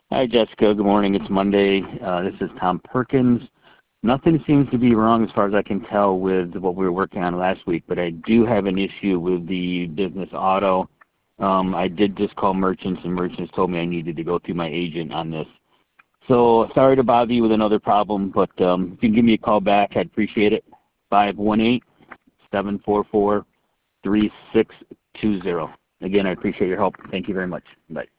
Hi, Jessica. Good morning. It's Monday. This is Tom Perkins. Nothing seems to be wrong as far as I can tell with what we were working on last week, but I do have an issue with the business auto. I did just call merchants, and merchants told me I needed to go through my agent on this. So sorry to bother you with another problem, but if you can give me a call back, I'd appreciate it. 518-744-3620. Again, I appreciate your help. Thank you very much. Bye.